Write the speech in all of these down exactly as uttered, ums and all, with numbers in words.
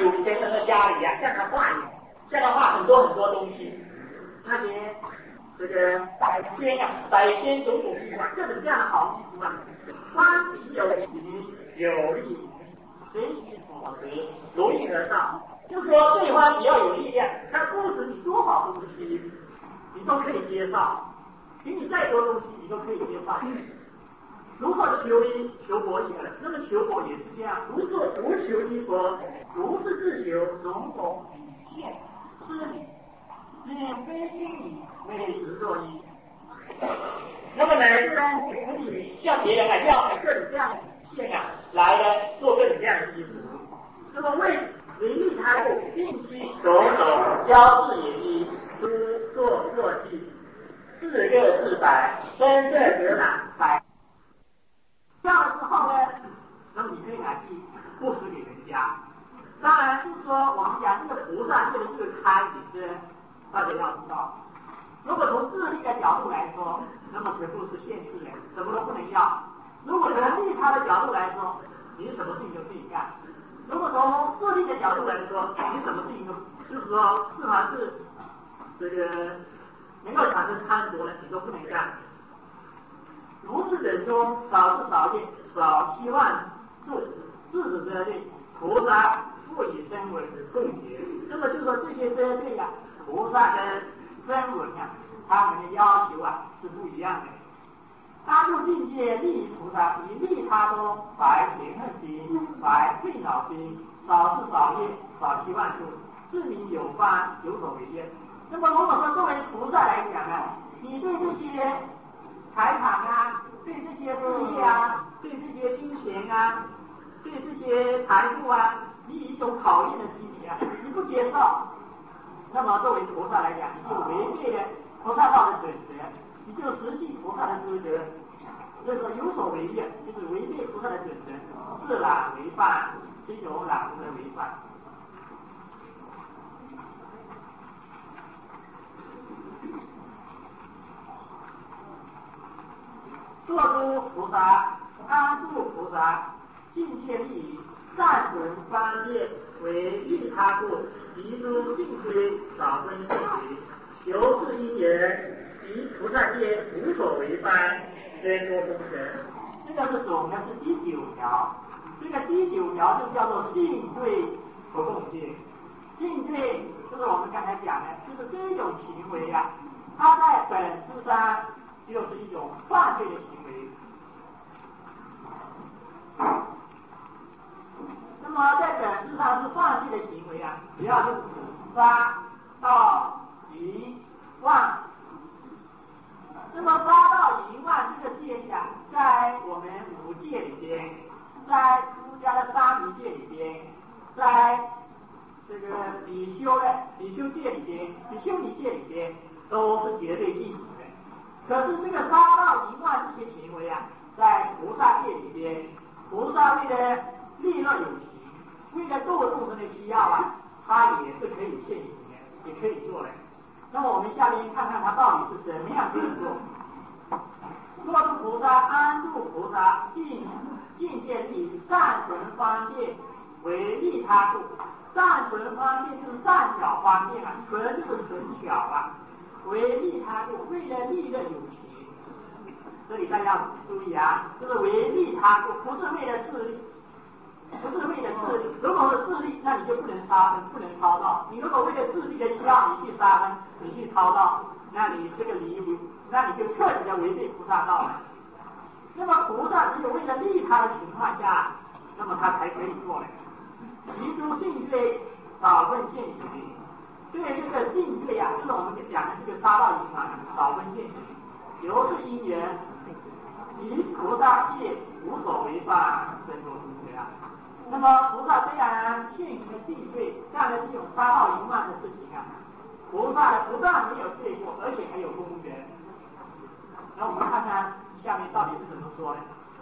有钱人的家里呀、啊，向他画眼，向他画很多很多东西，那些这个百仙啊，百仙种种衣服啊，各种各样的好衣服啊，欢喜有喜，有力随喜所得，如应而到。就是说，对方只要有力量，他不使你多少东西，你都可以接受，给你再多东西，你都可以接受。如何求医求佛也？那么求佛也是这样，如是无求于佛，如是自求，种种体现失礼，并非心理为执作意。那么乃至呢，可以向别人啊要各种各样的线啊，来呢做各种各样的衣服。那么为为利他故，并须种种交饰演绎，诸作作记，四个四百，深色格览百。这样之后呢，那么你可以拿去布施给人家。当然就是说，我们讲这个菩萨界的这个开也是大家要知道。如果从自利的角度来说，那么全部是限制的，什么都不能要。如果从利他的角度来说，你什么事情都可以干。如果从自利的角度来说，你什么事情都就是说，至少是这个能够产生贪着的，你都不能干。如是等中，少是少业，少希望助，自此遮罪，菩萨复以声闻共结。那么就说这些遮罪呀，菩萨跟声闻啊，他们的要求啊是不一样的。大入境界利菩萨，以利他多，怀嫌恨心，怀退恼心，少是少业，少希望助，自名有方，有所为业。那么如果说作为菩萨来讲啊，你对这些财产啊，对这些事业啊，对这些金钱啊，对这些财富啊，你以一种讨厌的心情啊，你不接受，那么作为菩萨来讲，你就违背了菩萨道的准则，你就实际菩萨的资格，所以说有所违业，就是违背菩萨的准则，自然违犯，心有染污的违犯。作诸菩萨，安住菩萨，境界利，善存方业，为利他故，提诸境规，少分性为，求是因缘，及菩萨界无所违犯，宣说功德。这个是总的是第九条，这个第九条就叫做性罪不共戒。性罪就是我们刚才讲的，就是这种行为啊，它在本质上就是一种犯罪的行为。那么在本质上是犯罪的行为啊，主要是杀、盗、淫、妄。那么杀、盗、淫、妄这个戒啊，在我们五戒里边，在出家的沙弥戒里边，在这个比丘的比丘戒里边、比丘尼戒里边，都是绝对禁止的。可是这个杀、盗、淫、妄这些行为啊，在菩萨戒里边，菩萨为了利乐有情，为了度众生的需要啊，他也是可以现行的，也可以做的。那么我们下面看看他到底是怎么样可以做。作诸菩萨，安住菩萨，尽尽见利，善存方便，为利他故。善存方便就是善巧方便啊，存就是存巧啊，为利他故，为了利乐有情。这里大家要注意啊，就是为利他故，不是为了自利，不是为了自利。如果是自利，那你就不能杀生，不能超盗。你如果为了自利的需要，你去杀生，你去超盗，那你这个离，那你就彻底的违背菩萨道了。那么菩萨只有为了利他的情况下，那么他才可以做的。提出性罪，少分现行。对这个性罪啊，就是我们讲的这个杀盗淫啊，少分现行。由是因缘，以菩萨戒无所违犯，真说出这样。那么菩萨虽然现行的性罪，干了这种杀盗淫乱的事情啊，菩萨不但没有罪过，而且还有功德。那我们看看下面到底是怎么说的。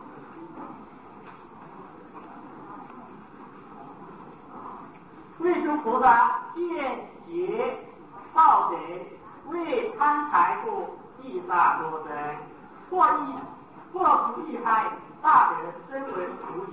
为诸菩萨见劫盗贼，为贪财故，易杀多生，或易或不易害，大德声闻除劫菩萨。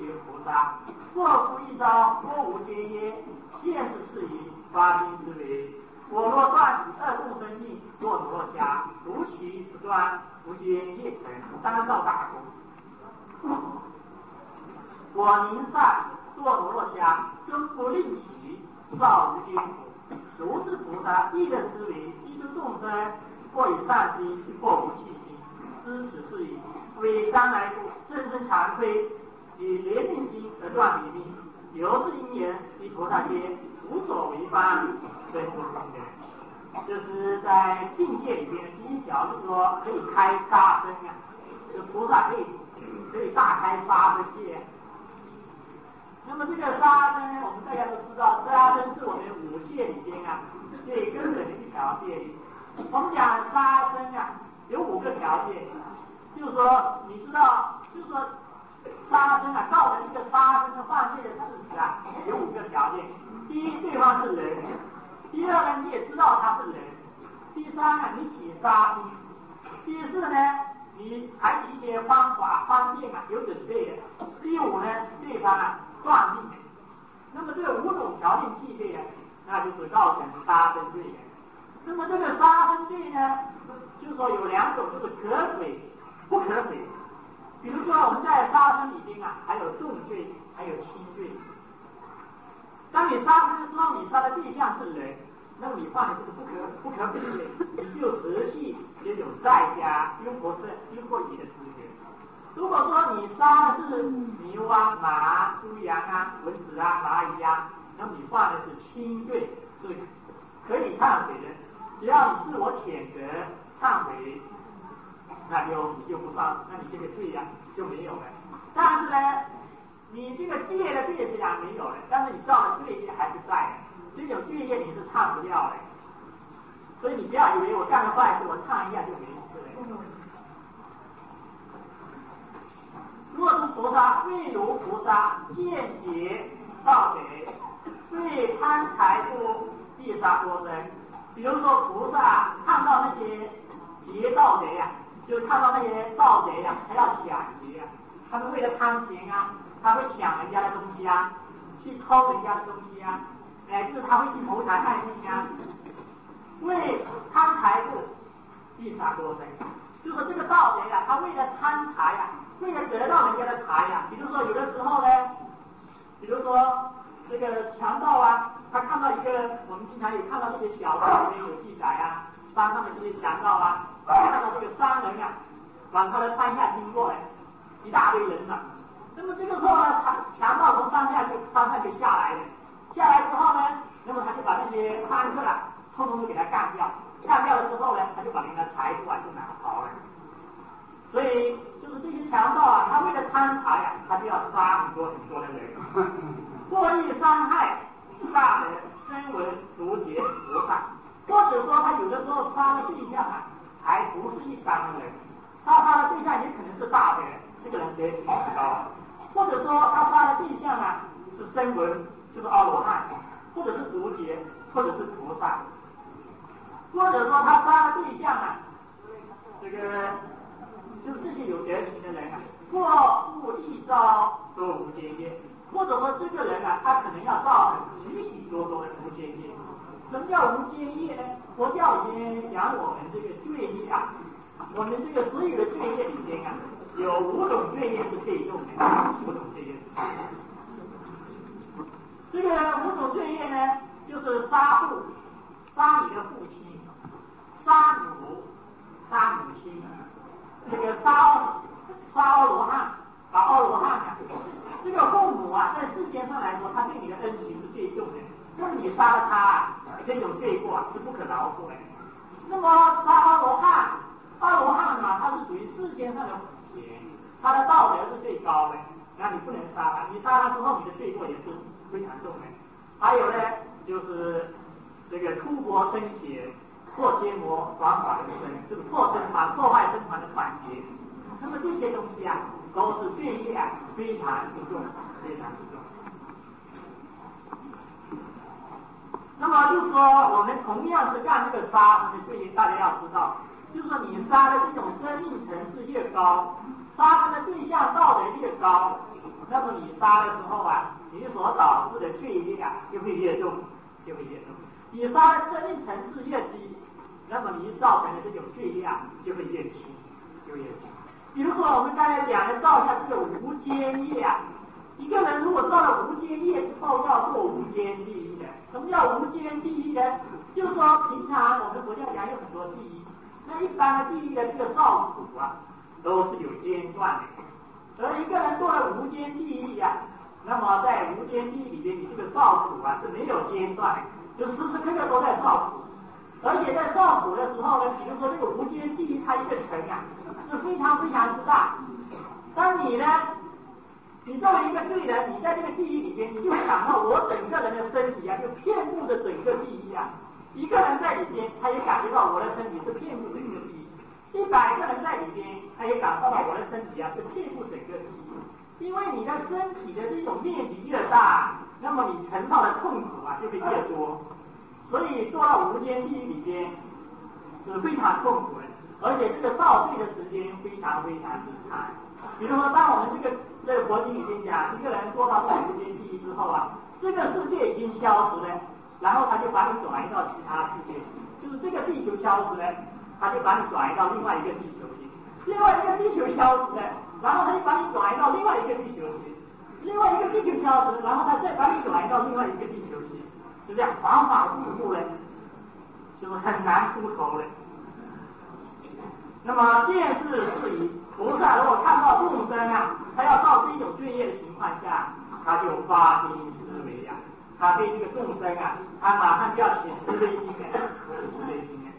杀。祸福一朝，祸无间耶。现世事宜，发心之为。我若断以二共生命，若挪若瞎，如其不断，无间业成，当造大功。我宁善，若挪若瞎，终不令其造无间苦。如是菩萨亦人之为，依诸众生，或以善心，或无弃心，知此事宜，为当来故，正生惭愧，以怜悯心而断彼命。由是因缘，依菩萨曰：无所为方，真不空人。就是在境界里边的第一条，就是说可以开杀生啊，就菩萨可以可以大开杀生戒。那么这个杀生，我们大家都知道，杀生是我们五戒里边啊最根本的一条戒律。我们讲杀生啊，有五个条件，就是说，你知道，就是说，杀生啊，造成一个杀生的犯戒的事实啊，有五个条件。第一，对方是人；第二呢，你也知道他是人；第三呢，你起杀心；第四呢，你采取一些方法方便啊，有准备的；第五呢，对方啊断命的。那么这五种条件具备啊，那就是造成杀生罪的。那么这个杀生罪呢，就是说有两种，就是可悔、不可悔。比如说我们在杀生里边啊，还有重罪，还有轻罪。当你杀生的时候，你杀的对象是人，那么你犯的就是不可不可悔罪，你就失去这种在家拥过生、拥过乙的资格。如果说你杀的是牛啊、马、猪、羊啊、蚊子啊、蚂蚁啊，那么你犯的是轻罪，是可以忏悔的。只要你自我谴责、忏悔，那就你就不犯，那你这个罪呀、啊、就没有了。但是呢，你这个戒的罪虽然没有了，但是你造的罪业还是在的，这种罪业你是忏不掉的。所以你不要以为我干了坏事，我忏一下就没事了。若诸菩萨未如菩萨见劫盗贼，为贪财故必杀多生。比如说菩萨看到那些劫盗贼呀、啊，就看到那些盗贼呀、啊，他要抢劫啊，他们为了贪钱啊，他会抢人家的东西啊，去偷人家的东西啊，哎，就是他会去谋财害命啊，为贪财故必杀多生。就是说这个盗贼啊，他为了贪财啊，为了得到人家的财啊，比如说有的时候呢，比如说这个强盗啊，他看到一个，我们经常有看到这些小说里面有记载啊，山上的这些强盗啊，看到这个商人啊，往他的山下经过来，一大堆人呐、啊。那么这个时候呢，强强盗从山下就山上就下来了，下来之后呢，那么他就把那些贪客啊，通通都给他干掉，干掉了之后呢，他就把人家的财富啊就拿跑了。所以就是这些强盗啊，他为了贪财啊，他就要杀很多很多的人，故意伤害大人、声闻、毒劫、菩萨，或者说他有的时候杀的对象啊，还不是一般的人，他杀的对象也可能是大的人，这个人德行很高，或者说他杀的对象啊是声闻，就是阿罗汉，或者是毒劫，或者是菩萨，或者说他杀的对象啊，这个就是这些有德行的人啊，过不一招都无间业。或者说这个人啊，他可能要造成许许多多的无间业。什么叫无间业呢？佛教里面讲我们这个罪业啊，我们这个所有的罪业里边啊，有五种罪业是最重的，五种罪业是最重的。这个五种罪业呢，就是杀父，杀你的父亲，杀母，杀母亲，这个杀杀阿罗汉，把阿罗汉啊。这个父母啊，在世间上来说，他对你的恩情是最重的。那么你杀了他啊，这种罪过啊是不可饶恕的。那么杀阿罗汉，阿罗汉嘛，他是属于世间上的福田，他的道德是最高的，那你不能杀他。你杀他之后，你的罪过也是非常重的。还有呢，就是这个出国生血，破奸魔，枉法人生，这个破僧团、破坏僧团的团结。那么这些东西啊，都是罪业啊，非常之重，非常之重。那么就是说，我们同样是干这个杀生的罪业，大家要知道，就是说你杀的这种生命层次越高，杀生的对象道德越高， 那么你杀的时候啊，你所导致的罪业啊就会越重，就会越重。你杀的生命层次越低，那么你造成的这种罪业啊就会越轻，就越轻。比如说我们刚才讲的造下这个无间业啊，一个人如果造了无间业之后要做无间地狱的。什么叫无间地狱呢？就是说平常我们国家讲有很多地狱，那一般的地狱的这个少主啊都是有间断的，而一个人做了无间地狱啊，那么在无间地狱里边，你这个少主啊是没有间断的，就时时刻刻都在少主。而且在少主的时候呢，比如说这个无间地狱它一个城啊是非常非常之大。当你呢，你作为一个罪人，你在这个地狱里边，你就想到我整个人的身体啊，就遍布着整个地狱啊。一个人在里边，他也感觉到我的身体是遍布整个地狱；一百个人在里边，他也感受到我的身体啊是遍布整个地狱。因为你的身体的这种面积越大，那么你承受的痛苦啊就会越多。所以做到无间地狱里边是非常痛苦的，而且这个受罪的时间非常非常之长。比如说，当我们这个这个佛经里边讲，一个人做到这个无间地狱之后啊，这个世界已经消失了，然后他就把你转移到其他世界，就是这个地球消失了，他就把你转移到另外一个地球去；另外一个地球消失了，然后他就把你转移到另外一个地球去；另外一个地球消失了，然后他再把你转移到另外一个地球去。就这样反反复复的，就是很难出头的。那么见事是以菩萨如果看到众生啊，他要造这种罪业的情况下，他就发心思维啊，他对这个众生啊，他马上就要起慈悲心的，起慈悲心的。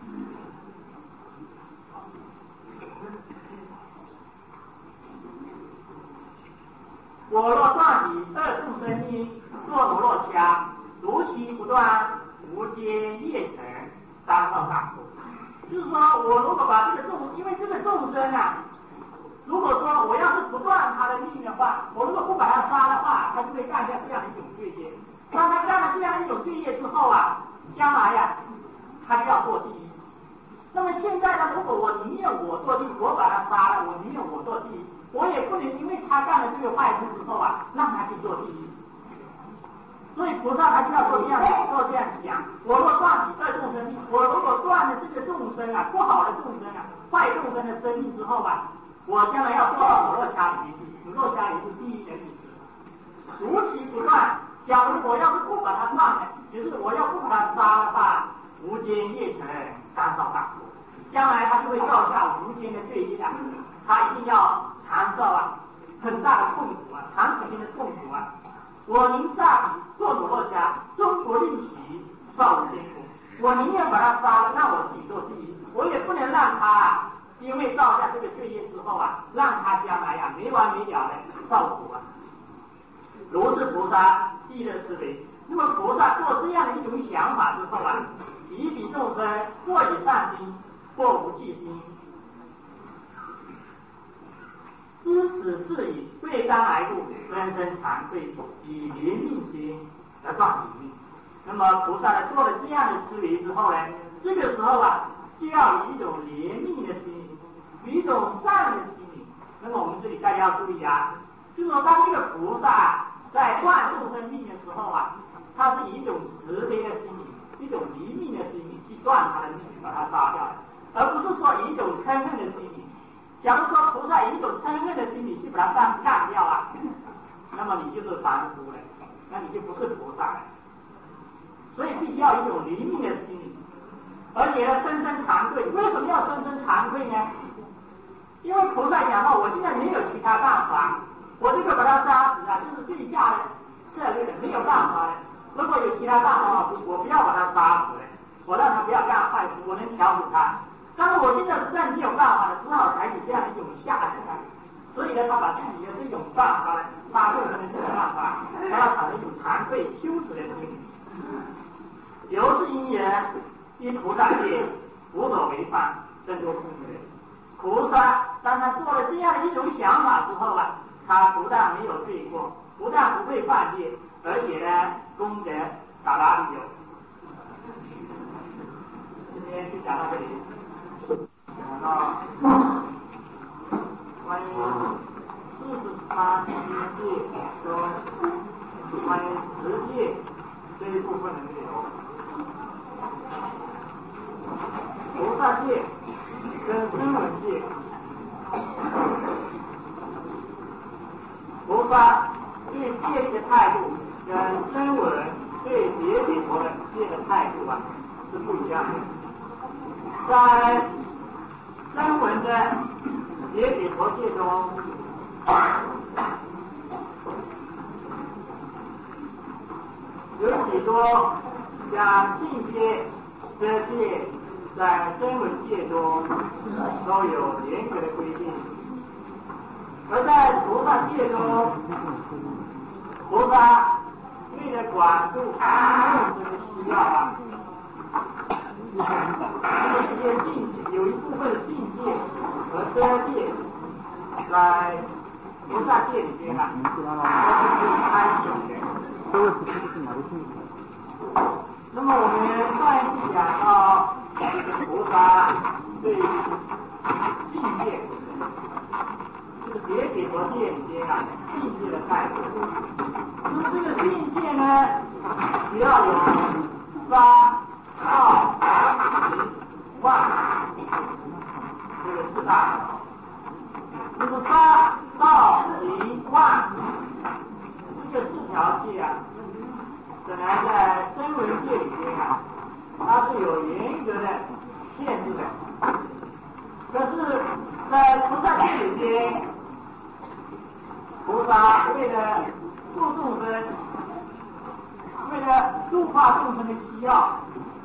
我若断以二众生因，作罗罗掐。如其不断，无间业成，当受大苦。就是说我如果把这个众，因为这个众生啊，如果说我要是不断他的命的话，我如果不把他杀的话，他就会干下这样一种罪业。当他干了这样一种罪业之后啊，将来呀、啊，他就要堕地狱。那么现在呢，如果我宁愿我堕地狱，我把他杀了，我宁愿我堕地狱，我也不能因为他干了这个坏事之后啊，让他去堕地狱。所以菩萨他就要做这样做这样想，我若断以二众生命，我如果断了这个众生啊，不好的众生啊，坏众生的生命之后啊，我将来要做到罗罗掐里去，罗罗掐里是地狱的意思。如其不断，假如我要是不把它断了，就是我要不把它杀的话，无间业成，当受大苦。将来他就会造下无间的罪业啊，他一定要承受啊很大的痛苦啊，长时间的痛苦啊。我宁杀做罗罗掐，终不令其受无间苦。我宁愿把他杀了，让我自己做地狱，我也不能让他啊，因为造下这个罪业之后啊，让他将来呀、啊、没完没了的受苦啊。如是菩萨地乐思维，那么菩萨做这样的一种想法之后啊，以彼众生或以善心，或无记心。知此事以对当来故，深深惭愧，以怜悯心而断己命。那么菩萨呢，做了这样的思维之后呢，这个时候啊，就要以一种怜悯的心理，以一种善的心理。那么我们这里大家要注意啊，就是说当这个菩萨在断众生命的时候啊，他是以一种慈悲的心理，一种怜悯的心理去断他的命，把他杀掉的，而不是说以一种嗔恨的心理。假如说菩萨以一种嗔恨的心理去把它干干掉啊，那么你就是凡夫了，那你就不是菩萨了。所以必须要有一种怜悯的心理，而且呢，深深惭愧。为什么要深深惭愧呢？因为菩萨讲到，我现在没有其他办法，我这个把他杀死啊，就是最下的策略的，没有办法的。如果有其他办法，我不要把他杀死了，我让他不要干坏事，我能调伏他。但是我现在实在没有办法了，只好采取这样一种下策。所以呢，他把自己的这种办法呢，杀众生的这种办法，他要产生一种惭愧、羞耻的心理。由是因缘，因菩萨界无所违犯，真多空觉。菩萨当他做了这样的一种想法之后啊，他不但没有罪过，不但不会犯戒，而且呢，功德达达利有。今天就讲到这里。讲到关于四十八天是这一部分的内容。菩萨戒跟声闻戒，菩萨对戒律的态度跟声闻对别解脱的戒的态度啊是不一样的。在声闻的别解脱戒中，有许多像境界这戒在声闻戒中都有严格的规定，而在菩萨戒中，菩萨为了管住众生的需要啊，这些境界有一部分境界和遮戒在菩萨戒里边啊，都是可以开启的。那么我们上一次讲到菩萨对境界，这个别解脱戒里边啊，境界的态度。那么这个境界呢，只要有三到十万这个四大，那么三到十万这个四条戒啊，本来在声闻戒里边啊，它是有严格的限制的。可是，在菩萨戒里边，菩萨为了度众生，为了度化众生的需要，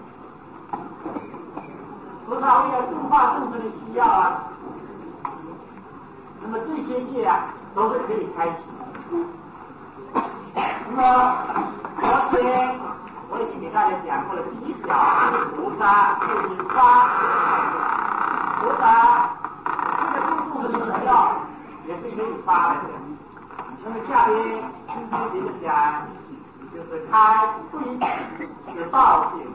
菩萨为了度化众生的需要啊，那么这些戒啊都是可以开启的。那么昨天我已经给大家讲过了，第一条菩萨就是发，菩萨这个度众生的需要也是可以发的。那么下边今天接着讲，就是开不以此道戒。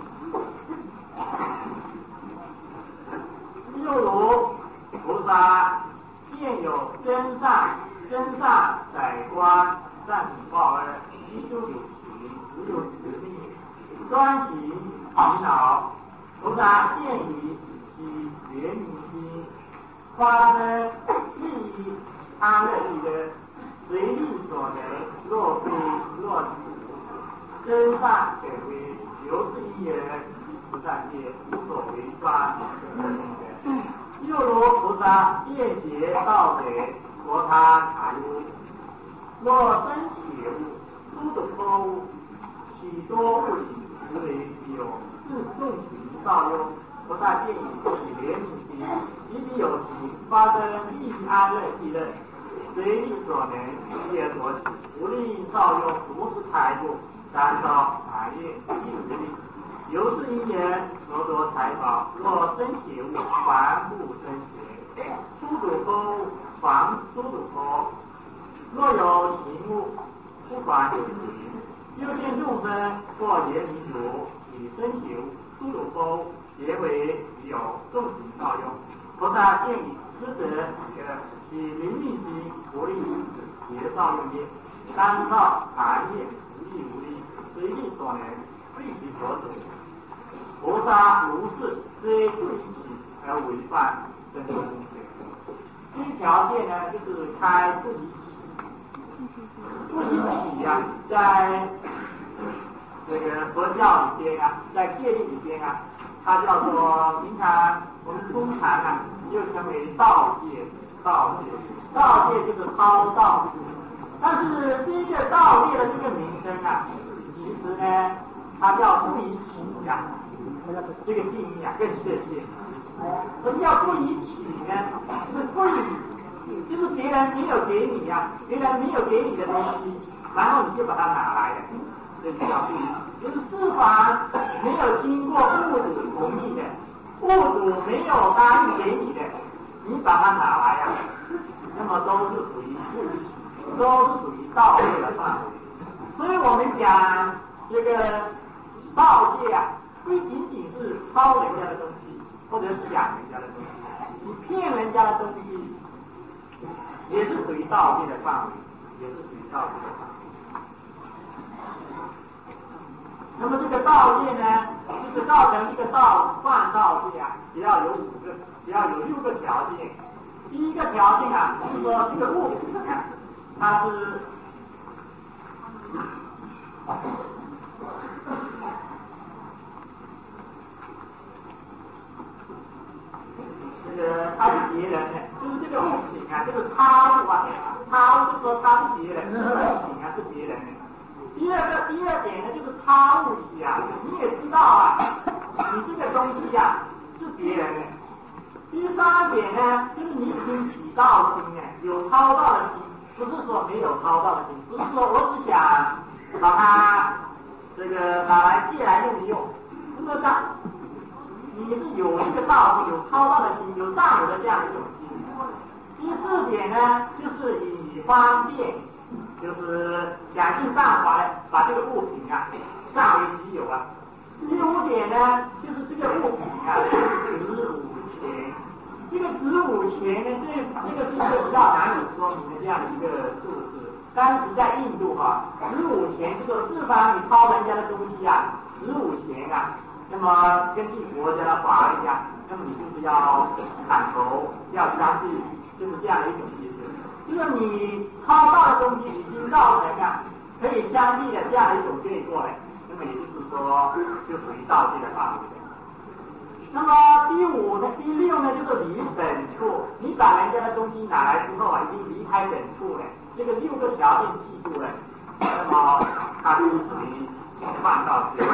又如菩萨见有真善、真善宰观、善品报恩、依修有情、无有实力、专行烦恼，菩萨见以其圆明心，发生利益安乐力的随力所能，若非若此，真善可为由是因缘，菩萨戒无所违专。又如菩萨见解道德，佛他财物，若生起物，诸种多物，许多物理，无为有自众行造用，菩萨见以其怜悯心，以彼有情，发生利益安乐喜乐，随力所能，依而所起，无力造用，无是财物，三造产业，亦无力。由是因缘，所得财宝，若生邪物，凡不生邪；诸主多物，凡诸主多。若有行物，不凡有行。又见众生或言明如，以生邪物，诸主多物，皆为有众行造用。菩萨见以施者，其灵命心，不利于此，皆造用也。三造产业，无力无力，随力所能，必其所主。菩萨如是，虽不以起而违犯真正公学。第一条件呢，就是开不以起。不以起呀、啊，在这个佛教里边啊，在戒律里边啊，它叫做平常我们通常啊，又称为道戒。道戒，道戒就是超道。但是这个道戒的这个名称啊，其实呢，它叫不以起呀、啊。这个定义啊更确切。什么叫不以起呢？是不以，就是别人没有给你呀、啊，别人没有给你的东西，然后你就把它拿来了，这就叫不以起。就是事法没有经过物主同意的，物主没有答应给你的，你把它拿来呀、啊，那么都是属于不以起，都是属于盗戒的范围。所以我们讲这个盗戒啊。不仅仅是抄人家的东西，或者抢人家的东西，你骗人家的东西，也是属于盗戒的范围，也是属于盗戒的范围。 那么这个道界呢，就是造成一个道幻道界啊，只要有五个，只要有六个条件。第一个条件啊，就是说这个物品啊，它是这个它是别人的，就是这个物品啊，这个他物啊，他物就是说它是别人的，物品啊是别人的。第二个第二点呢，就是他物体啊，你也知道啊，你这个东西啊是别人的。第三点呢，就是你已经起道心呢，有超道的心，不是说没有超道的心，不是说我只想把它这个拿来借来用一用，不是这样。你是有一个道心，有超道的心，有占有的这样一种心。第四点呢，就是以方便，就是想尽办法的把这个物品啊占为己有啊。第五点呢，就是这个物品啊值五钱。这个值五钱呢，这这个是一个比较难以说明的这样一个数字。当时在印度哈、啊，值五钱这个四方你掏人家的东西啊，值五钱啊。那么根据国家的法律啊，那么你就是要砍头，要相对，就是这样的一种意思。就是你抄到的东西已经造成啊，可以相对的这样的一种结果呢，那么也就是说，就属于盗窃的范围。那么第五呢，第六呢，就是离本处，你把人家的东西拿来之后啊，已经离开本处了，这个六个条件记住了，那么它就属于犯盗窃。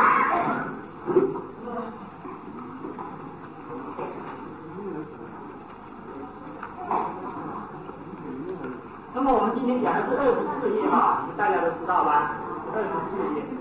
那么我们今天讲的是二十四页啊，大家都知道吧？二十四页。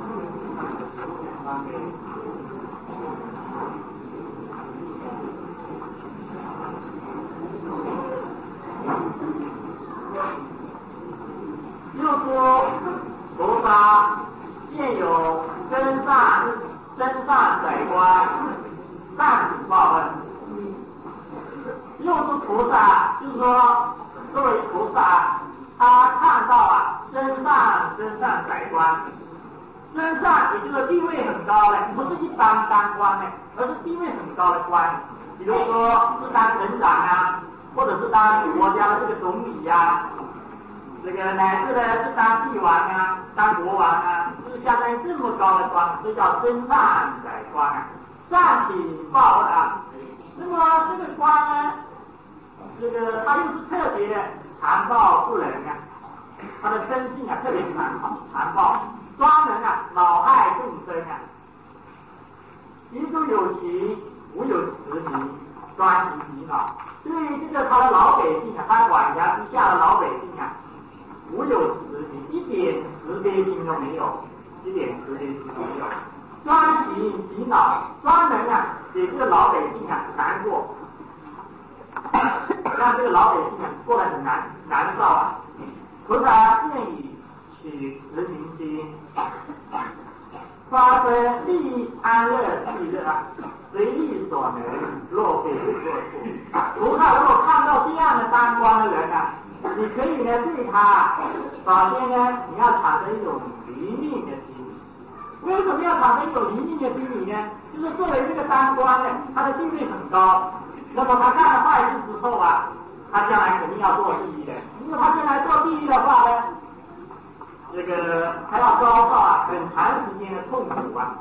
又说菩萨现有真善真善宰官，善举报恩。又说菩萨，就是说作为菩萨，他看到啊真善真善宰官，真善也就是地位很高的，不是一般当官的，而是地位很高的官。比如说是当省长啊，或者是当国家的这个总理啊，这个乃至呢是当帝王啊，当国王啊，就是相当于这么高的官，这叫真善宰官啊，善品报恩啊。那么这个官呢，这个他又是特别残暴不仁啊，他的生性啊特别残残暴，专门啊恼害众生啊，民族有情，无有慈民，专行己恼。对于这个他的老百姓啊，他管辖之下的老百姓啊，无有慈悲，一点慈悲心都没有，一点慈悲心都没有，专行己恼，专门啊给这个老百姓啊难过，让这个老百姓啊过得很难难受啊。菩萨愿以取慈民心，发生利安乐利乐啊，随力所能，若非若处。菩萨如果看到这样的当官的人啊，你可以呢对他，首先呢你要产生一种离命的心理。为什么要产生一种离命的心理呢？就是作为这个当官的，他的地位很高，那么他干了坏事之后啊，他将来肯定要做地狱的。如果他将来做地狱的话呢，这个还要遭受啊很长时间的痛苦啊。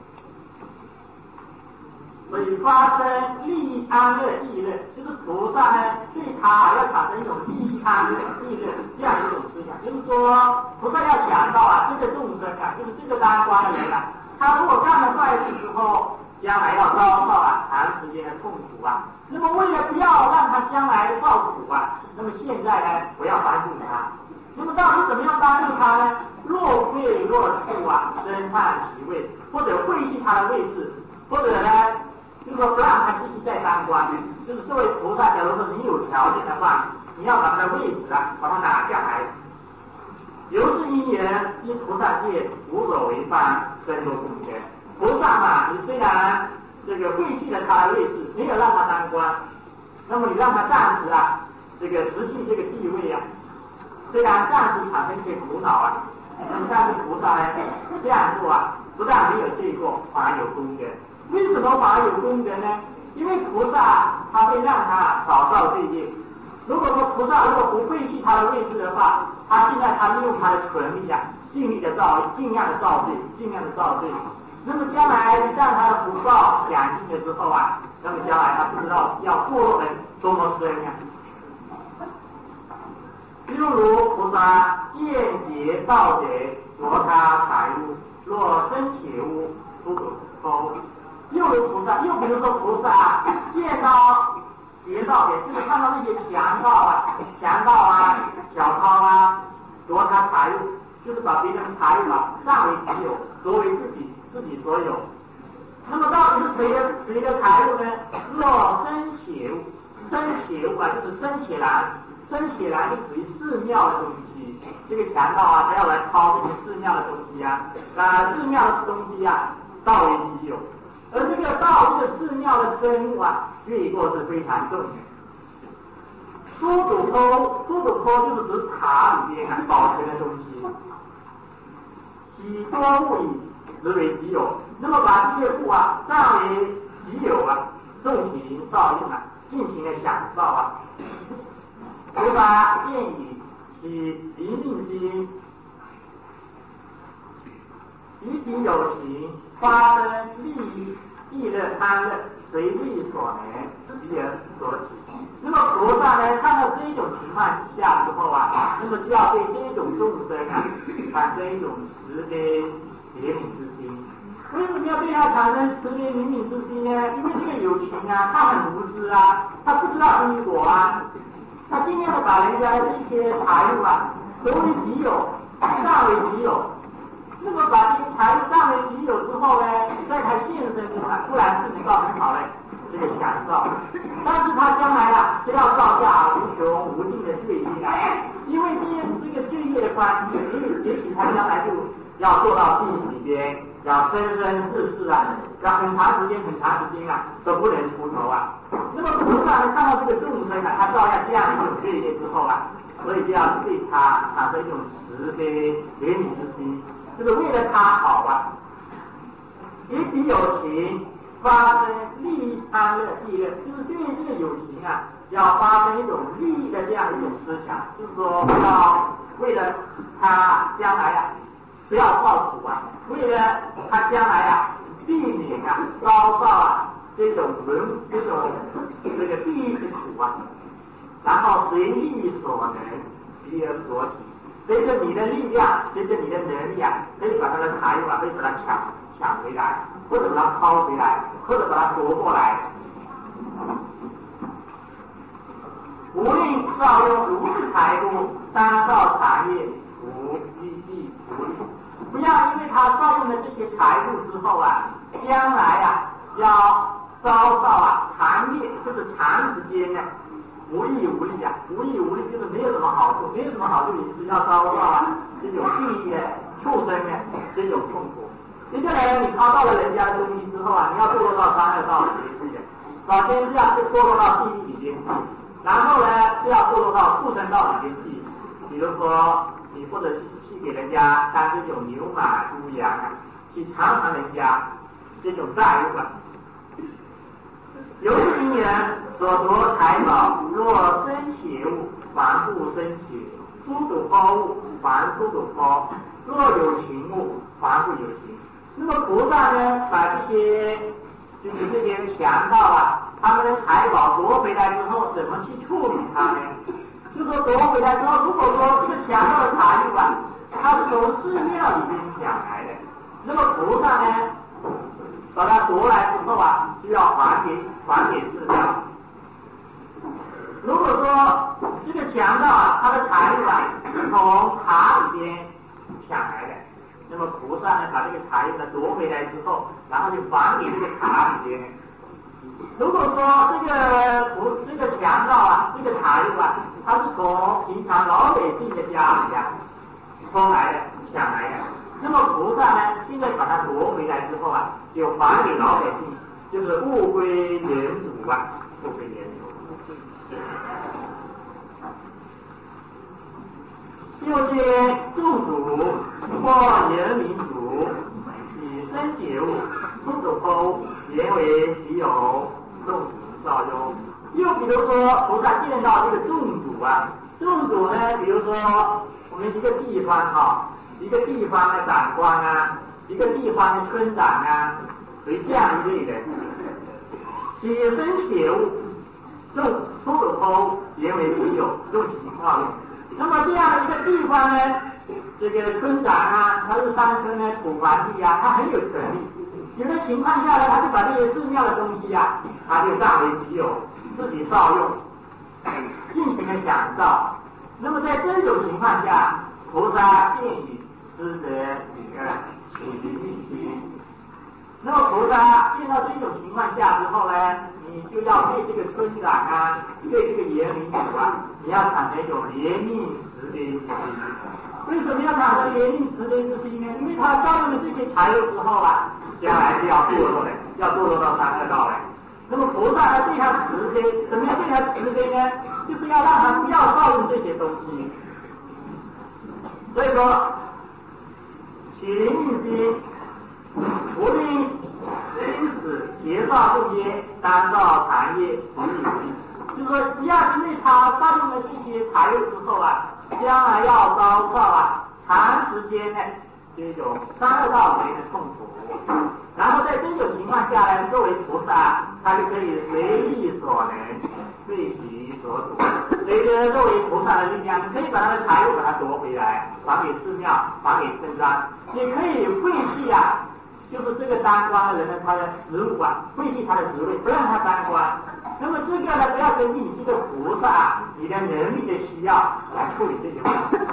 所以发生利益安乐利乐，就是菩萨呢对他要产生一种利益安乐利乐这样一种思想，就是说菩萨要想到啊这个众生啊，就是这个当官的人啊，他如果干了坏事之后，将来要遭受啊长时间的痛苦啊。那么为了不要让他将来受苦啊，那么现在呢我要帮助他。那么到底怎么样帮助他呢？若贵若处啊，身探其位，或者会去他的位置，或者呢就是说不让他继续再当官，就是作为菩萨，假如说你有条件的话，你要把他的位置啊，把他拿下来。由是因缘，因菩萨戒无所违犯，深入共学。菩萨嘛，你虽然这个废弃了他的位置，没有让他当官，那么你让他暂时啊，这个失去这个地位啊，虽然暂时产生一些苦恼啊， 你看这菩萨呢，这样做啊，不但没有罪过，反而有功德。为什么反而有功德呢？因为菩萨他会让他少造罪业。如果说菩萨如果不废弃他的位置的话，他现在他利用他的权力啊，尽力的造，尽量的造罪，尽量的造罪。那么将来一旦他的福报享尽了之后啊，那么将来他不知道要堕落成多么深呀。又如菩萨见劫盗贼夺他财物，若生且物，不可偷。又如菩萨，又比如说菩萨见到劫盗贼，就是看到那些强盗啊、强盗啊、小偷啊夺他财物，就是把别人的财物啊占为己有，夺为自己自己所有。那么到底是谁的谁的财物呢？若生且物，生且物啊，就是生且来。生起来就属于寺庙的东西，这个强盗啊，他要来掏这个寺庙的东西啊，啊，寺庙的东西啊，盗为己有。而这个盗这个寺庙的生物啊，罪过是非常重的。书主抠，书主抠就是指塔里面啊保存的东西，许多物以执为己有，那么把这些物啊占为己有啊，纵情造用啊，尽情的享受啊。菩萨见以其一命心，于己有情，发生利益、意乐、贪乐，随力所能，自己而所起。那么菩萨呢，看到这一种情况之下之后啊，那么就要对这一种众生啊，产生一种慈悲怜悯之心。为什么要对他产生慈悲怜悯之心呢？因为这个有情啊，他很无知啊，他不知道因果啊。他尽量的把人家这些财物啊作为己有，占为己有。那么把这些财物占为己有之后呢，在他现身啊，固然是能够很好的这个享受，但是他将来啊，就要造下无穷无尽的罪业啊。因为这些这个罪业的关系，也也许他将来就要做到地狱里边，要生生世世啊，要很长时间很长时间啊，都不能出头啊。那么菩萨呢，看到这个众生啊，他照样这样一种罪业之后啊，所以就要对他产生一种慈悲怜悯之心，就是为了他好啊。与彼有情，发生利益、安乐、意乐，就是对于这个有情啊，要发生一种利益的这样一种思想，就是说要为了他将来啊不要受苦啊，为了他将来啊避免啊遭受啊这种轮这种这个地狱之苦啊，然后随力所能，及而所起，随着你的力量，随着你的能力啊，可以把他的财物啊，可以把它抢抢回来，或者把它掏回来，或者把它夺过来。无令造用如是财物，单造产业，无依计无力。不要因为他造用了这些财物之后啊，将来啊要遭到啊长业，就是长时间呢无益无利啊，无益无利就是没有什么好处，没有什么好处，也就是要遭到啊这种地狱的畜生的这种痛苦。一个人你掏到了人家的东西之后啊，你要堕落到三恶道里面去的，首先是要堕落到地狱里边去，然后呢是要堕落到畜生道里边去。比如说你或者是去给人家当这种牛马猪羊啊，去偿还人家这种债务啊。有情人所夺财宝，若生且物，凡复生且；诸土抛物，凡诸土抛。若有情物，凡复有情。那么菩萨呢，把这些就是这些强盗啊，他们的财宝夺回来之后，怎么去处理它呢？就是说夺回来之后，如果说这个强盗的财物啊，它是从寺庙里边抢来的，那么菩萨呢，把它夺来之后啊，就要还给还给寺庙。如果说这个强盗啊，他的财物啊是从塔里边抢来的，那么菩萨呢，把这个财物呢夺回来之后，然后就还给这个塔里边。如果说这个不这个强盗啊，这个财物啊，他是从平常老百姓的家里啊偷来的、抢来的，那么菩萨呢，现在把它夺回来之后啊，就还给老百姓，就是物归原主啊，物归原主。又见众主或言民主，以身解物，不可剖，言为己有，众行造用。又比如说，菩萨见到这个众主啊，众主呢，比如说我们一个地方哈、啊，一个地方的长官啊，一个地方的村长啊，属于这样一类人，起身解物，众不可剖，言为己有，众行造用。那么这样一个地方呢，这个村长啊，他是山村呢土皇帝啊，他很有权力。有的情况下呢，他就把这些寺庙的东西啊，他就占为己有，自己造用，尽情的享造。那么在这种情况下，菩萨建议施得彼二，起离心。那么菩萨见到这种情况下之后呢，你就要对这个村长啊，对这个言民主啊，你要产生一种怜悯慈悲之心。为什么要产生怜悯慈悲之心呢？因为他造用了这些财物之后啊，将来是要堕落的，要堕落到三恶道来。那么菩萨呢对他慈悲，怎么样对他慈悲呢？就是要让他不要造用这些东西。所以说，起怜悯心，无论因此结造众业，单造禅业，不以为。就是说，不要因为他造用了这些财物之后啊，将来要遭受啊长时间呢这种三恶道里面的痛苦。然后在这种情况下呢，作为菩萨，他就可以随力所能，随其所主。所以呢，作为菩萨的力量，你可以把他的财物把它夺回来，还给寺庙，还给僧章，也可以废弃啊，就是这个当官的人呢，他的职务啊，废弃他的职位，不让他当官。那么这个呢，不要根据你这个菩萨你的能力的需要来处理这些问题。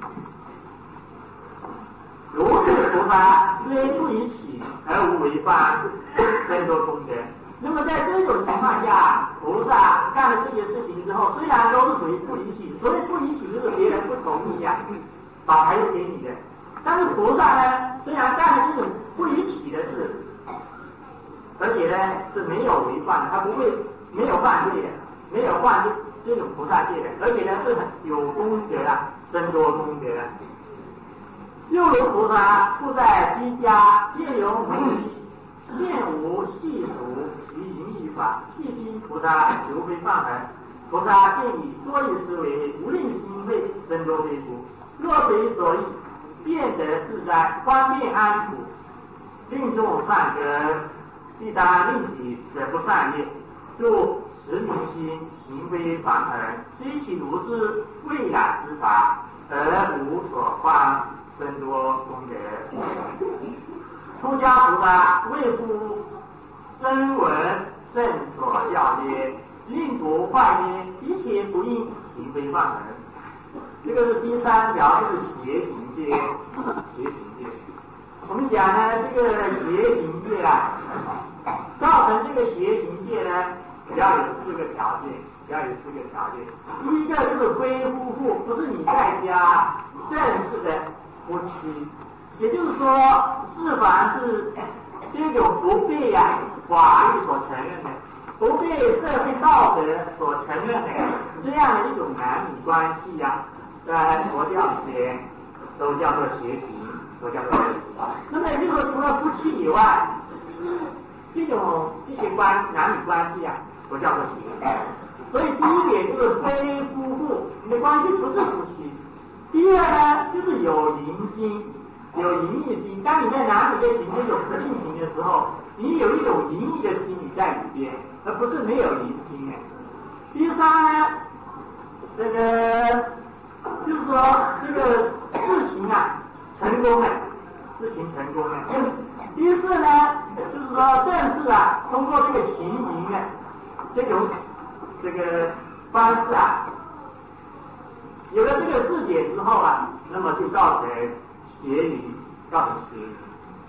如是菩萨虽不以起而无为犯，更多功德。那么在这种情况下，菩萨干了这些事情之后，虽然都是属于不离喜，所以不离喜就是别人不同意呀、啊，把财物给你的。但是菩萨呢，虽然干了这种不离喜的事，而且呢是没有违犯的，他不会没有犯罪的，没有犯这这种菩萨戒的，而且呢是很有功德的，增多功德的。又如菩萨住在居家，借由无依，现无细俗，其淫欲法，细心菩萨求非放横。菩萨建议多以思维，无令心慧，增多非福。若随所意，便得自在，方便安处。令众善根，必当令己舍不善业，入实明心，行非凡恒。虽其如是，未染之法，而无所患。增多功德。出家菩萨为夫声闻圣所教曰：令不坏曰，一切不应，行非放横。这个是第三条，是邪行戒。邪行戒，我们讲呢，这个邪行戒啊，造成这个邪行戒呢，只要有四个条件，只要有四个条件。第一个就是非夫妇，不是你在家正式的夫妻，也就是说，是凡是这种不被呀、啊、法律所承认的，不被社会道德所承认的这样的一种男女关系呀、啊，在佛教里面都叫做邪行，都叫做邪行。那么也就是说，除了夫妻以外，这种这些关男女关系啊，都叫做邪行。所以第一点就是非夫妇，你的关系不是夫妻。第二呢，就是有淫心，有淫欲心。当你在男女的行为有不进行的时候，你有一种淫欲的心理在里边，而不是没有淫心的。第三呢，这个就是说这个事情啊成功了，事情成功了。第四呢，就是说正式啊，通过这个行淫的这种这个方式啊。有了这个事解之后啊，那么就造成邪淫，造成邪淫。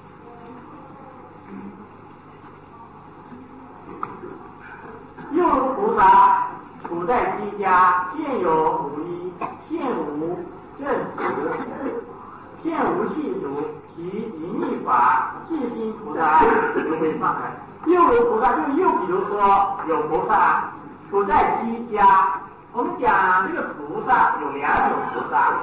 又如菩萨处在居家，现有无依，现无正实，现无细俗，其淫欲法，细心菩萨如非放横。又如菩萨，就又比如说有菩萨处在居家。我们讲这个菩萨有两种菩萨，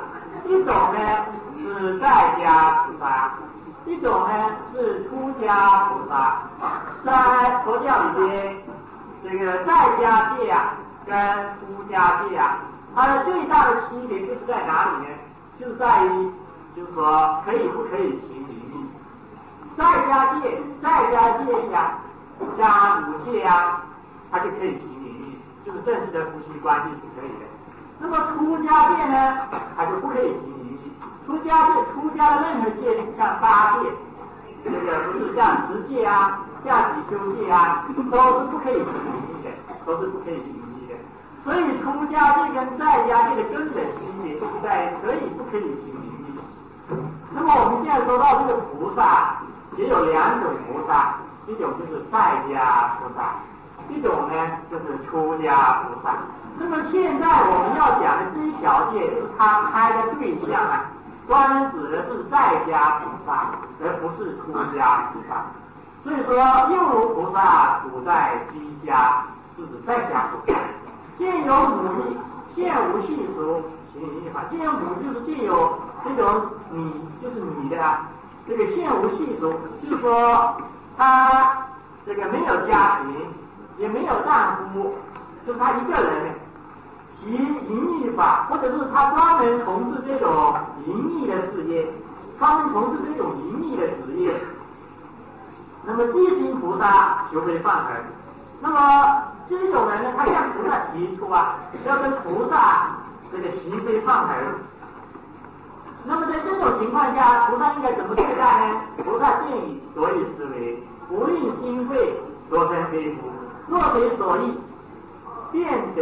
一种呢是在家菩萨，一种呢是出家菩萨。在佛教里边，这个在家戒啊跟出家戒啊，它的最大的区别就是在哪里呢？就在于就是说可以不可以行淫欲。在家戒，在家戒呀，像五戒啊，它就可以行淫欲，就是正式的夫妻关系是可以的。那么出家戒呢，它就不可以行淫欲。出家戒，出家的任何戒，像八戒，这个不是像持戒啊、像比丘戒啊，都是不可以行淫欲的，都是不可以行淫欲的。所以出家戒跟在家戒的根本区别就是在可以不可以行淫欲。那么我们现在说到这个菩萨，也有两种菩萨，一种就是在家菩萨，一种呢就是出家菩萨。那么现在我们要讲的这一条戒，就是他开的对象啊，专指的是在家菩萨，而不是出家菩萨。所以说，又如菩萨处在居家，是指在家菩萨。见有母力，现无系俗，行淫欲法。见有母就是见有这种你，就是你的啊，这个现无系俗，就是说他这个没有家庭，也没有丈夫，就是他一个人。其淫欲法，或者是他专门从事这种淫欲的事业，专门从事这种淫欲的职业。那么基行菩萨求为放恒。那么这种人呢，他向菩萨提出啊，要跟菩萨这个行非放恒。那么在这种情况下，菩萨应该怎么对待呢？菩萨建议所以思维，不令心肺所生非福，若为所益，便得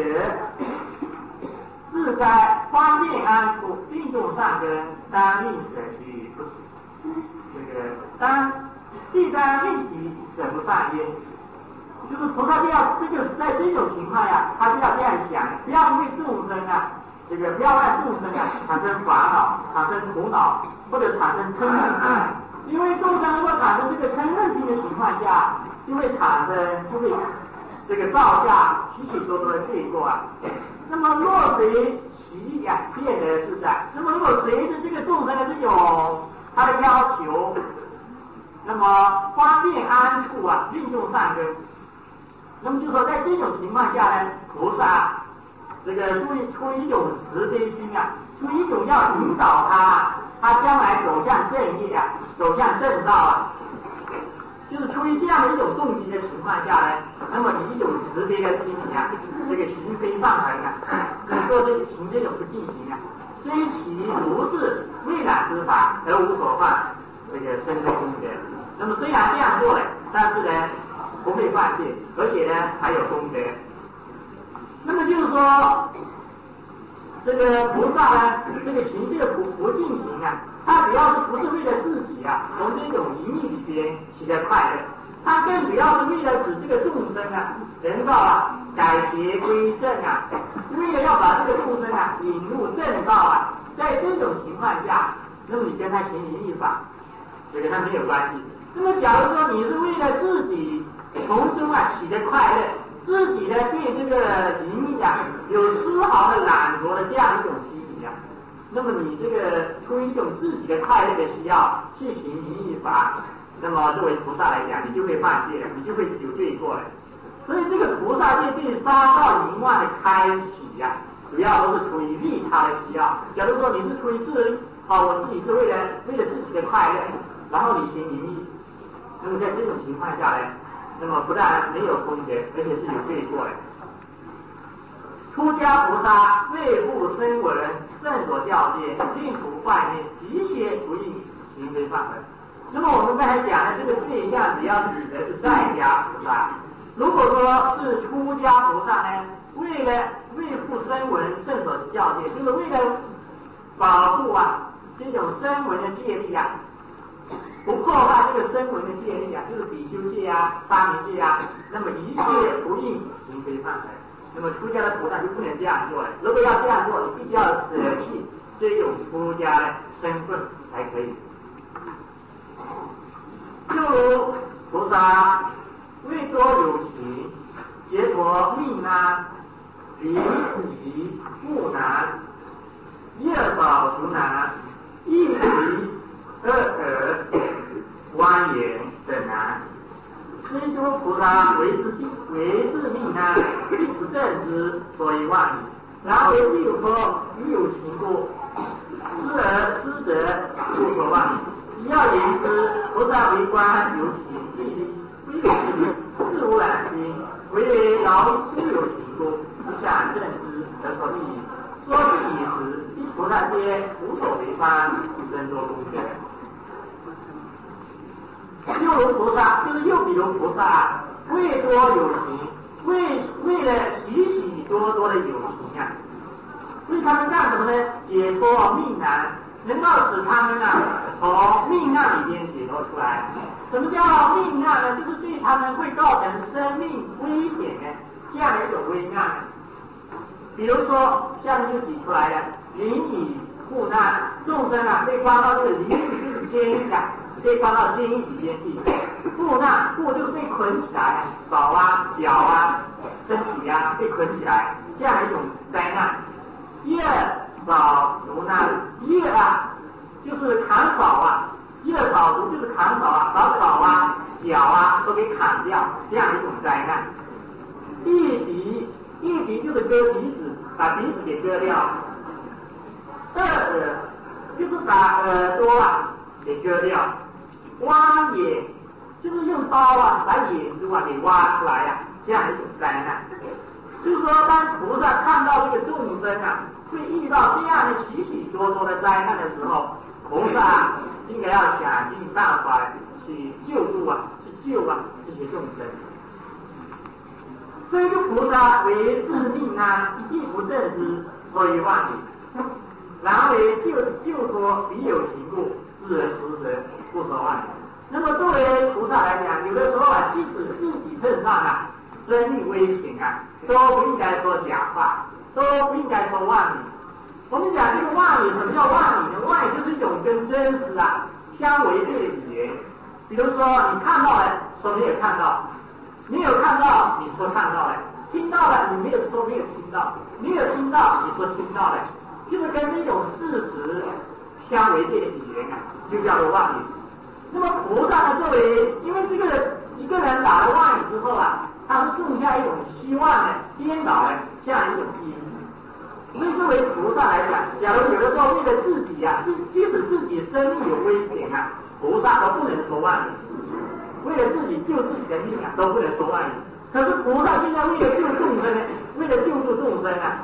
自在方便安处，并众善根，当令舍其不死。这个当必当令其舍不善业，就是菩萨不要，这就是在这种情况呀，他就要这样想，不要因为众生啊，这个不要让众生啊产生烦恼、产生苦恼或者产生嗔恨。因为众生如果产生这个嗔恨心的情况下，就会产生，就会这个造下许许多多的罪过啊。那么若随其呀变得自在，那么如果随着这个众生的这种他的要求，那么方便安处啊，令众善根。那么就说在这种情况下呢，菩萨这个出于出于一种慈悲心啊，出于一种要引导他，他将来走向正业啊，走向正道啊。就是出于这样的一种动机的情况下呢，那么以一种慈悲的心情啊，这个行非放恒啊，你做这行这种不进行啊，虽其如是未然之法而无所犯，这个深深功德。那么虽然这样做了，但是呢不会犯戒，而且呢还有功德。那么就是说，这个菩萨呢，这个行这个不不进行啊，他主要是不是为了自己啊，从这种淫欲里边取得快乐，他更主要是为了使这个众生啊，能够啊改邪归正啊，为了要把这个众生啊引入正道啊。在这种情况下，那么你跟他行淫欲法，这个他没有关系。那么假如说你是为了自己从中啊取得快乐，自己呢对这个淫欲啊有丝毫的懒惰的这样一种心理啊，那么你这个出于一种自己的快乐的需要去行淫欲法，那么作为菩萨来讲，你就会犯戒了，你就会有罪过了。所以这个菩萨戒对杀盗淫妄的开启呀、啊，主要都是出于利他的需要。假如说你是出于自人，啊，我自己是为了为了自己的快乐，然后你行淫欲，那么在这种情况下呢，那么不但没有功德，而且是有罪过的。出家菩萨为护声闻，正所教戒，净除坏念，一切不应行非放恒。那么我们刚才讲的这个对象，只要指的是在家菩萨。如果说是出家菩萨呢，为了为护声闻，正所教戒，就是为了保护啊这种声闻的戒律啊，不破坏这个声闻的戒律啊，就是比丘戒啊、沙弥戒啊，那么一切不应行非放恒。那么出家的菩萨就不能这样做了。如果要这样做，你必须要舍弃这种出家的身份才可以。就如菩萨为多有情，结脱命难，离己不难， 一耳宝足难，一鼻二耳弯眼等难。虽诸菩萨为之为之命难，并不正之，所以万矣。然为必有说与有情故，失而失者，故所万矣。一要言之，菩萨为观有情必力，非有情自无染心，为劳忽有情故，不想正之，而所必矣。说必以时，依菩萨皆无所为方，身多功德。又如菩萨，就是又比如菩萨，为多有情，为为了许许多多的有情啊，为他们干什么呢？解脱命难，能够使他们啊从命难里边解脱出来。什么叫命难呢？就是对他们会造成生命危险的这样一种危难。比如说，下面就举出来了，临以苦难，众生啊被关到这个离狱就是监狱啊，被关到监狱里边去。苦难，苦就是被捆起来，手啊、脚啊、身体啊被捆起来，这样一种灾难。一二扫除难，一二啊就是砍扫啊，一二扫除就是砍扫啊，把手啊、脚啊都给砍掉，这样一种灾难。一鼻，一鼻就是割鼻子，把鼻子给割掉。二耳就是把耳朵啊给割掉。挖眼就是用刀啊把眼珠啊给挖出来啊，这样一种灾难。就是说，当菩萨看到这个众生啊会遇到这样的许许多多的灾难的时候，菩萨应该要想尽办法去救助啊，去救啊这些众生。所以就菩萨为自命难，亦不正之，所以万里。然为救救脱彼有情故，自人实则不说万里。那么作为菩萨来讲，有的时候啊，即使自己身上啊生命危险啊，都不应该说假话，都不应该说妄语。我们讲这个妄语，什么叫妄语呢？妄语就是一种跟真实啊相违背的语言。比如说，你看到了，说没有看到；你有看到，你说看到了；听到了，你没有说没有听到；没有听到，你说听到了，就是跟这种事实相违背的语言啊，就叫做妄语。那么菩萨呢，作为因为这个一个人打了妄语之后啊，他是种下一种希望的、颠倒的这样一种因。所以作为菩萨来讲，假如有的时候为了自己啊，即使自己生命有危险啊，菩萨都不能说妄语。为了自己救自己的命啊，都不能说妄语。可是菩萨现在为了救众生呢，为了救助众生啊，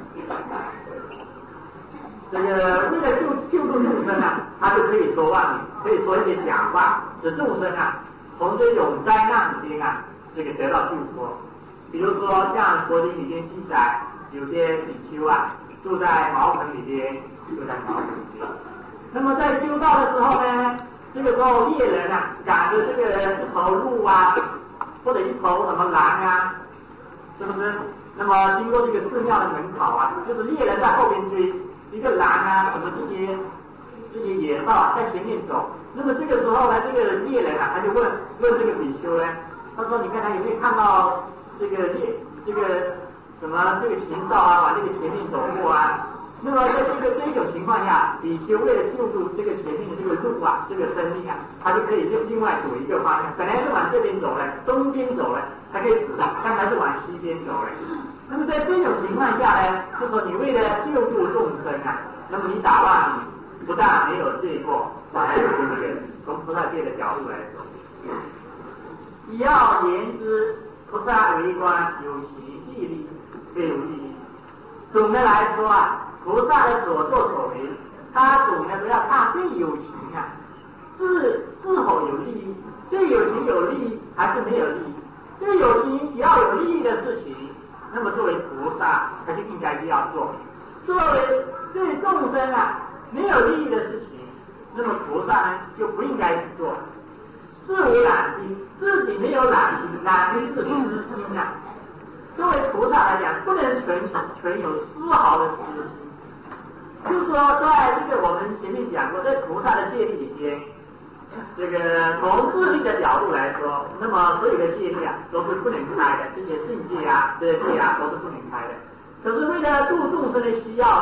这个为了救救助众生啊，他就可以说妄语，可以说一些假话，使众生啊从这种灾难里边啊，这个得到救脱。比如说像佛经里边记载，有些比丘啊住在茅棚里边，住在茅棚里边。那么在修道的时候呢，这个时候猎人啊赶着这个一头鹿啊，或者一头什么狼啊，是不是？那么经过这个寺庙的门口啊，就是猎人在后边追。一个狼啊，什么这些这些野兽啊，在前面走。那么这个时候呢，这个猎人啊，他就问问这个比丘呢，他说：“你看他有没有看到这个猎这个什么这个禽兽啊，往这个前面走过啊？”那么在这个这一种情况下，比丘为了救助这个前面的这个鹿啊，这个生命啊，他就可以另另外走一个方向，本来是往这边走的，东边走的，他可以刚才是往西边走的。那么在这种情况下呢，就说你为了救助众生啊，那么你打妄语不但没有罪过，反而有这个从菩萨界的角度来说。以要言之，菩萨为观有其义力，非无利益。总的来说啊，菩萨的所作所为，他总的是要看对有情啊，是是否有利益，对有情有利益还是没有利益。对有情只要有利益的事情，那么作为菩萨，他就应该是要做；作为对众生啊没有利益的事情，那么菩萨呢就不应该去做。自无染心，自己没有染心，染心是私心啊。作为菩萨来讲，不能存存有丝毫的私心。就是说，在这个我们前面讲过，在菩萨的戒律里边，这个从自力的角度来说，那么所有的戒律啊都是不能开的，这些性戒啊、这些戒啊都是不能开的。可是为了度众生的需要啊，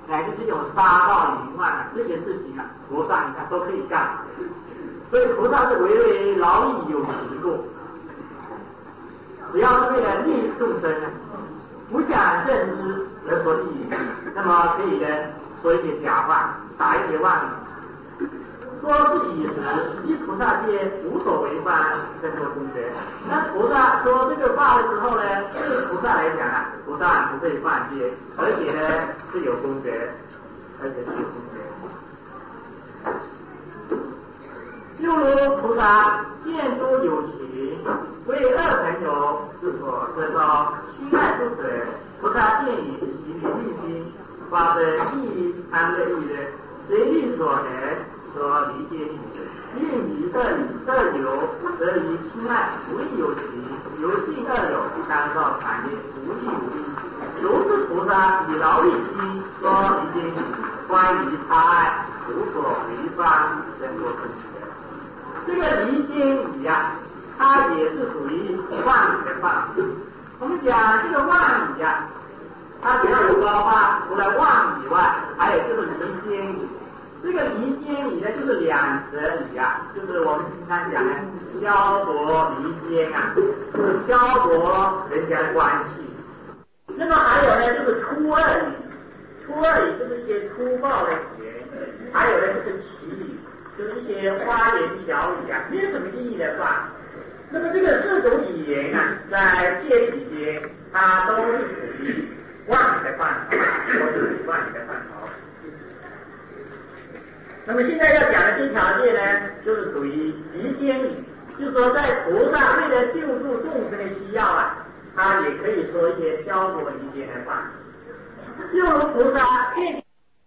乃至这种杀盗淫乱啊，这些事情啊，菩萨你看都可以干。所以菩萨是为为劳役有行过，只要是为了利益众生呢，不想认知而说利益，那么可以呢说一些假话，打一些妄语，说是以实，实菩萨界无所违犯，在说公学。那菩萨说这个话的时候呢，对菩萨来讲啊，菩萨不会犯戒，而且呢是有公学，而且是有公学。又如菩萨见诸有情为恶朋友之所得到心爱之者，菩萨见以其利心发生意安乐意的随力所能所理解你，愿以恶理恶友得以亲爱，无益有情，由性恶友干造产业，无益无益。如是菩萨以劳力心说理解你，关于他爱无所违犯，真多不学。这个离间语啊，它也是属于妄语的范围。我们讲这个妄语啊，它只要有包括除了妄语以外，还有就是离间语。这个离间语呢，就是两舌语啊，就是我们经常讲的挑拨离间啊，就是挑拨人家的关系。那么还有呢，就是粗恶语，粗恶语就是一些粗暴的语言，还有呢就是绮语。就是一些花言巧语啊，没有什么意义的话，那么这个四种语言啊，在戒律里边，它都是属于妄语的范畴，都是属于妄语的范畴。那么现在要讲的这条戒呢，就是属于离间语，就是说在菩萨为了救助众生的需要啊，他也可以说一些挑拨离间的话。又如菩萨遍